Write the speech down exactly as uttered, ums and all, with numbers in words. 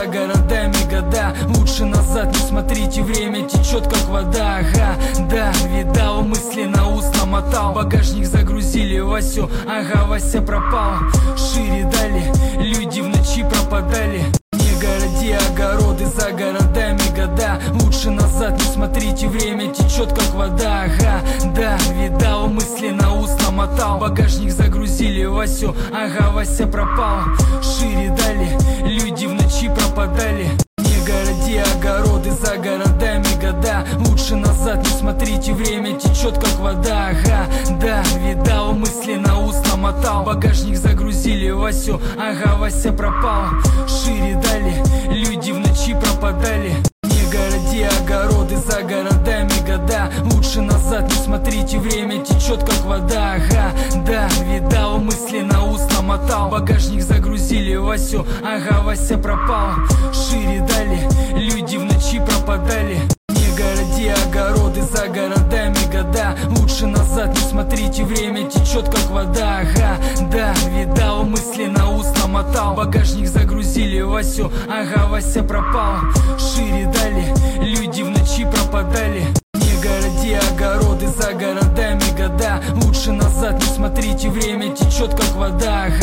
за городами года. Лучше назад не смотрите, время течет как вода. Ага, да, видал, мысли на ус намотал. Багажник загрузили Васю, ага, Вася пропал. Шире дали, люди в ночи пропадали. Не городи огороды, за городами года. Лучше назад не смотрите, время течет как вода. Ага, да, видал, мысли на ус намотал. Багажник загрузили Васю, ага, Вася пропал. Шире дали, люди в ночи пропадали. Не городи огороды, за городами года. Лучше назад не смотрите, время течет как вода. Ага, да, видал, мысли на ус намотал. Багажник загрузили Васю, ага, Вася пропал. Шире дали, люди в ночи пропадали. Не городи огороды, за городами года. Лучше назад не смотрите, время течет как вода. Ага, да, видал, мысли на ус намотал. Багажник загрузили Васю, ага, Вася пропал. Шире дали, люди в ночи пропадали. Не городи огороды, за городами года. Лучше назад не смотрите, время течет как вода. Ага, да, видал, мысли на ус намотал. Багажник загрузили Васю, ага, Вася пропал. Шире дали, люди в ночи пропадали. Не городи огороды, за городами года. Лучше назад не смотрите, время течет как вода. Ага.